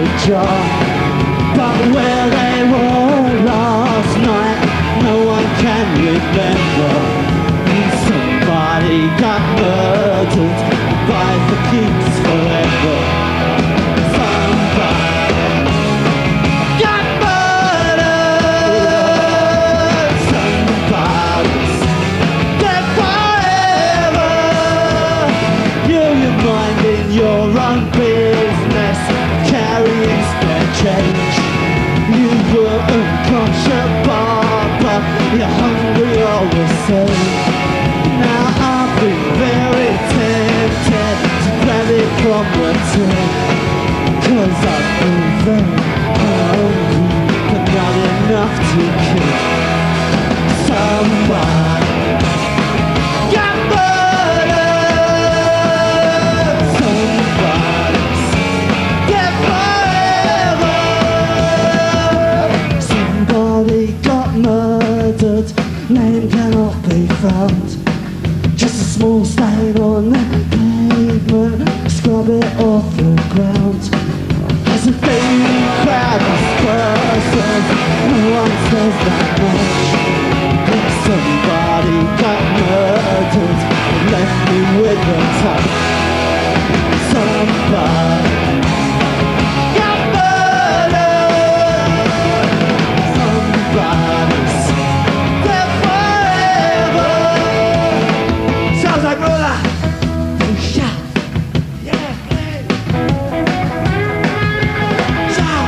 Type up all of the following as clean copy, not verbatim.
the jar. But where they were last night, no one can remember. Somebody got murdered by the keeps forever. Somebody got murdered. Somebody's dead forever. You're minding your own business, carrying spare change. You were unconscious, but you're hungry all the same. Now I've been very tempted to grab it from the tin, 'cause I've been very hungry, but not enough to kill. Somebody got murdered. Somebody's dead forever. Somebody got murdered, name cannot be found. Just a small stain on the pavement, scrub it off the ground. There's a fading crowd disperses, no one says that much. But somebody got murdered and left me with a touch. Somebody got murdered. Somebody's dead forever. Sounds like brother. Shout. Yeah, play. Shout.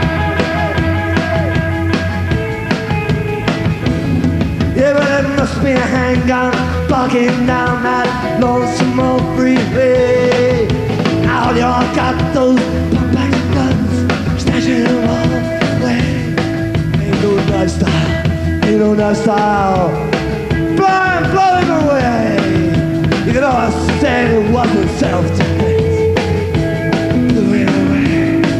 Yeah, but it must be a handgun bugging down that lonesome old freeway. Out y'all got those pump-back guns, snatching them all away. Ain't no nice style, ain't no nice style. Blind blowing away. You can all say it wasn't self-defense. Blowing away.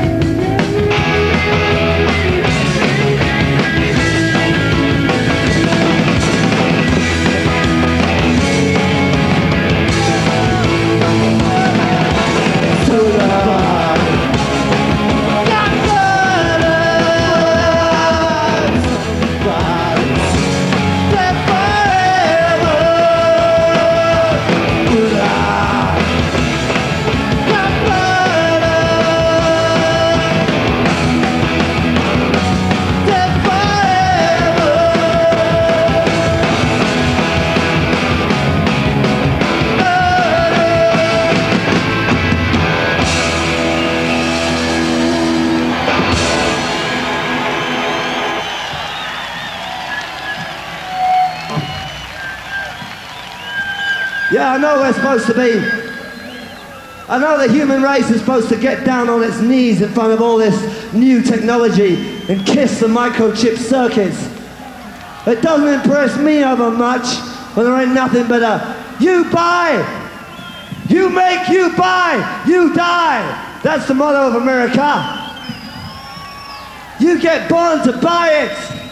Yeah, I know we're supposed to be. I know the human race is supposed to get down on its knees in front of all this new technology and kiss the microchip circuits. It doesn't impress me over much when there ain't nothing but a you buy, you make, you buy, you die. That's the motto of America. You get born to buy it.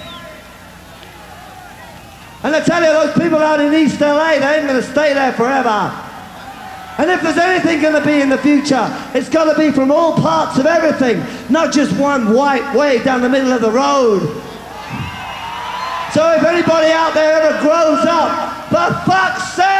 And I tell you, those people out in East LA, they ain't gonna stay there forever. And if there's anything gonna be in the future, it's gotta be from all parts of everything, not just one white way down the middle of the road. So if anybody out there ever grows up, for fuck's sake,